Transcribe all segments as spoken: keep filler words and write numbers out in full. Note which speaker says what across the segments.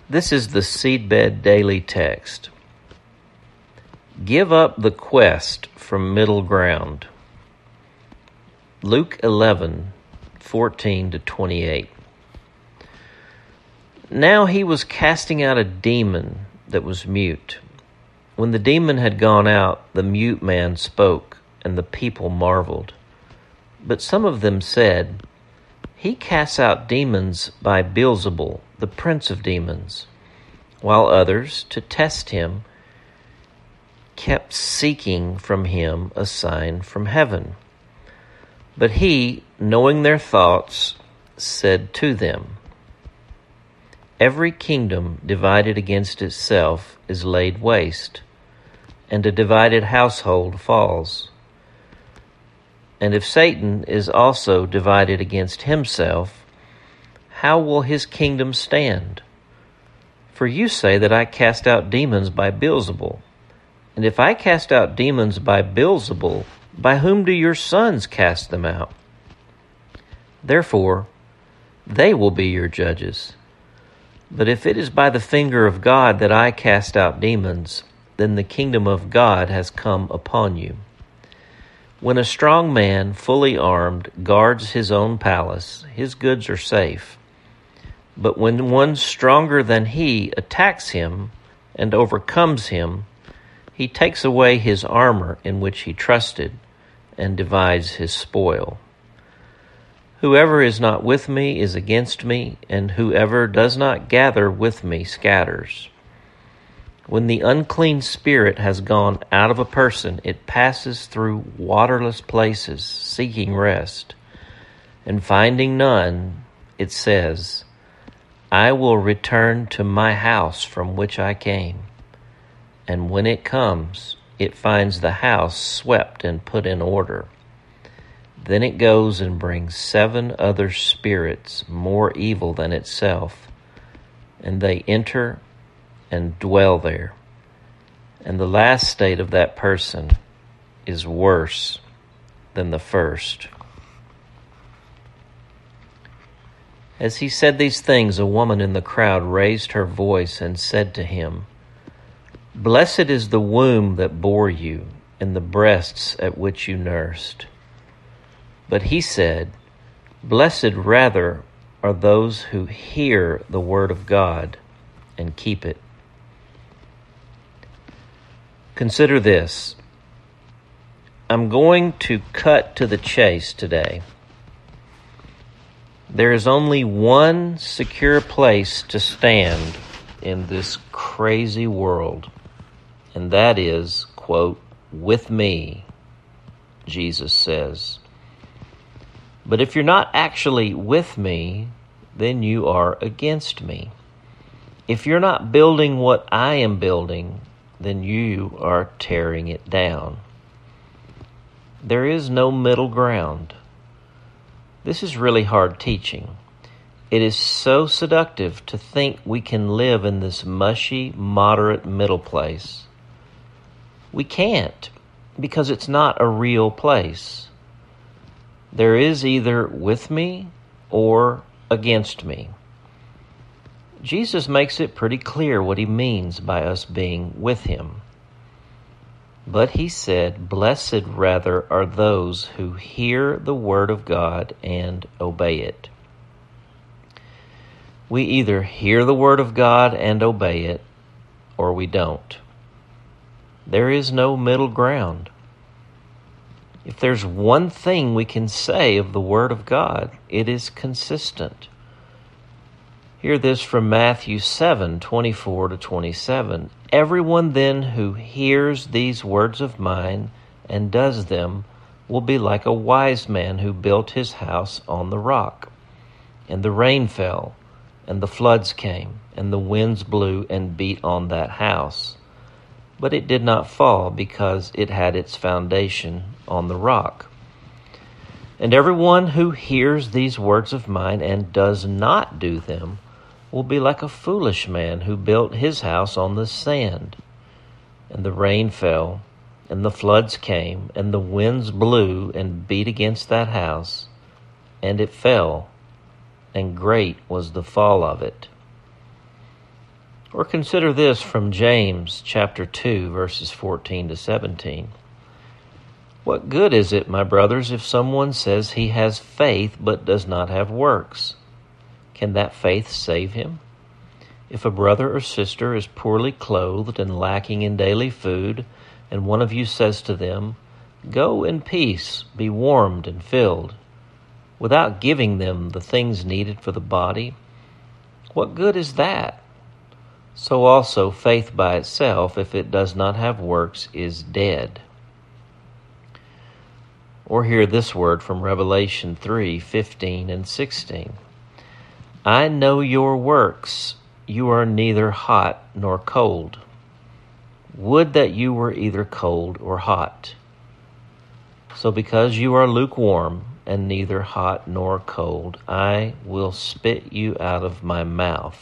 Speaker 1: This is the Seedbed Daily Text. Give up the quest from middle ground. Luke eleven, fourteen to twenty-eight. Now he was casting out a demon that was mute. When the demon had gone out, the mute man spoke, and the people marveled. But some of them said, He casts out demons by Beelzebul, the prince of demons. While others, to test him, kept seeking from him a sign from heaven. But he, knowing their thoughts, said to them, Every kingdom divided against itself is laid waste, and a divided household falls. And if Satan is also divided against himself, how will his kingdom stand? For you say that I cast out demons by Beelzebul. And if I cast out demons by Beelzebul, by whom do your sons cast them out? Therefore, they will be your judges. But if it is by the finger of God that I cast out demons, then the kingdom of God has come upon you. When a strong man, fully armed, guards his own palace, his goods are safe. But when one stronger than he attacks him and overcomes him, he takes away his armor in which he trusted and divides his spoil. Whoever is not with me is against me, and whoever does not gather with me scatters. When the unclean spirit has gone out of a person, it passes through waterless places, seeking rest. And finding none, it says, I will return to my house from which I came. And when it comes, it finds the house swept and put in order. Then it goes and brings seven other spirits more evil than itself, and they enter and dwell there. And the last state of that person is worse than the first. As he said these things, a woman in the crowd raised her voice and said to him, Blessed is the womb that bore you, and the breasts at which you nursed. But he said, Blessed rather are those who hear the word of God and keep it. Consider this. I'm going to cut to the chase today. There is only one secure place to stand in this crazy world, and that is, quote, with me, Jesus says. But if you're not actually with me, then you are against me. If you're not building what I am building, then you are tearing it down. There is no middle ground. This is really hard teaching. It is so seductive to think we can live in this mushy, moderate middle place. We can't, because it's not a real place. There is either with me or against me. Jesus makes it pretty clear what he means by us being with him. But he said, Blessed rather are those who hear the word of God and obey it. We either hear the word of God and obey it, or we don't. There is no middle ground. If there's one thing we can say of the word of God, it is consistent. Hear this from Matthew seven, twenty-four to twenty-seven. Everyone then who hears these words of mine and does them will be like a wise man who built his house on the rock. And the rain fell, and the floods came, and the winds blew and beat on that house. But it did not fall because it had its foundation on the rock. And everyone who hears these words of mine and does not do them will be like a foolish man who built his house on the sand. And the rain fell, and the floods came, and the winds blew and beat against that house, and it fell, and great was the fall of it. Or consider this from James chapter two, verses fourteen to seventeen. What good is it, my brothers, if someone says he has faith but does not have works? Can that faith save him? If a brother or sister is poorly clothed and lacking in daily food, and one of you says to them, "Go in peace, be warmed and filled," without giving them the things needed for the body, what good is that? So also faith by itself, if it does not have works, is dead. Or hear this word from Revelation three, fifteen and sixteen. I know your works. You are neither hot nor cold. Would that you were either cold or hot. So because you are lukewarm and neither hot nor cold, I will spit you out of my mouth.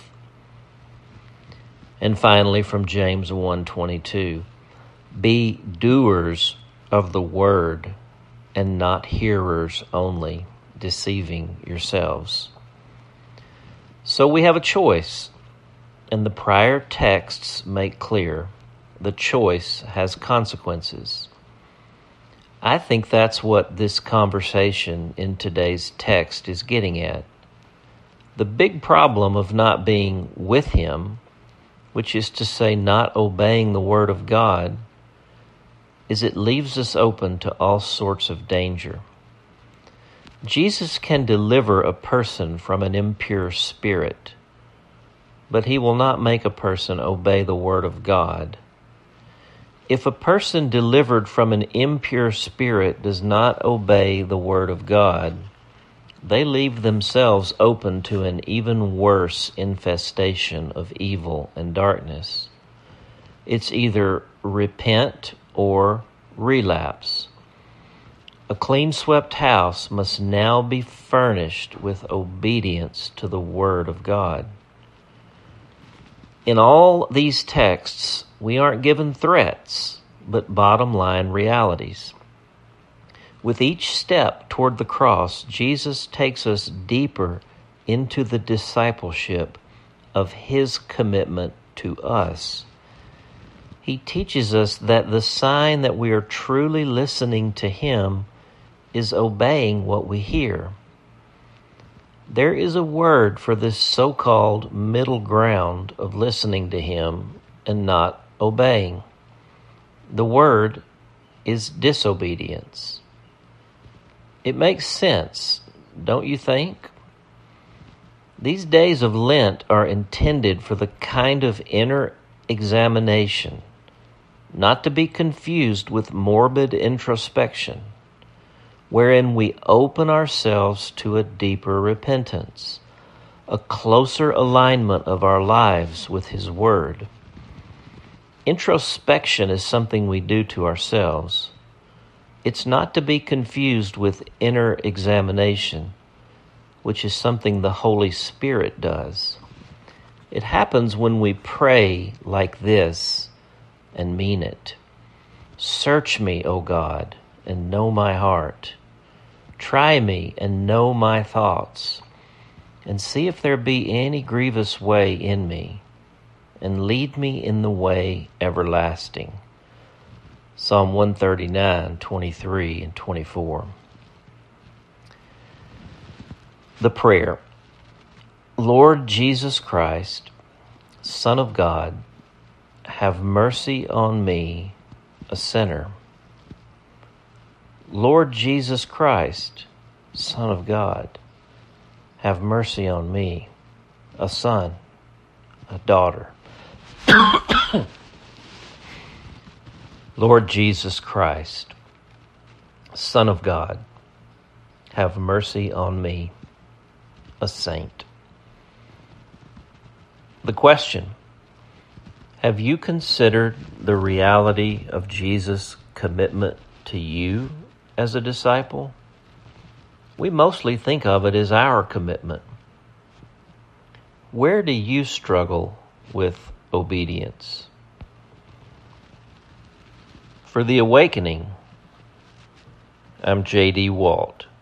Speaker 1: And finally from James one twenty-two, be doers of the word and not hearers only, deceiving yourselves. So we have a choice, and the prior texts make clear the choice has consequences. I think that's what this conversation in today's text is getting at. The big problem of not being with him, which is to say not obeying the word of God, is it leaves us open to all sorts of danger. Jesus can deliver a person from an impure spirit, but he will not make a person obey the word of God. If a person delivered from an impure spirit does not obey the word of God, they leave themselves open to an even worse infestation of evil and darkness. It's either repent or relapse. A clean-swept house must now be furnished with obedience to the word of God. In all these texts, we aren't given threats, but bottom-line realities. With each step toward the cross, Jesus takes us deeper into the discipleship of his commitment to us. He teaches us that the sign that we are truly listening to him is obeying what we hear. There is a word for this so-called middle ground of listening to him and not obeying. The word is disobedience. It makes sense, don't you think? These days of Lent are intended for the kind of inner examination, not to be confused with morbid introspection, wherein we open ourselves to a deeper repentance, a closer alignment of our lives with his word. Introspection is something we do to ourselves. It's not to be confused with inner examination, which is something the Holy Spirit does. It happens when we pray like this and mean it. Search me, O God, and know my heart. Try me and know my thoughts, and see if there be any grievous way in me, and lead me in the way everlasting. Psalm one thirty-nine, twenty-three and twenty-four. The prayer. Lord Jesus Christ, Son of God, have mercy on me, a sinner. Lord Jesus Christ, Son of God, have mercy on me, a son, a daughter. Lord Jesus Christ, Son of God, have mercy on me, a saint. The question: have you considered the reality of Jesus' commitment to you as a disciple? We mostly think of it as our commitment. Where do you struggle with obedience? For The Awakening, I'm J D Walt.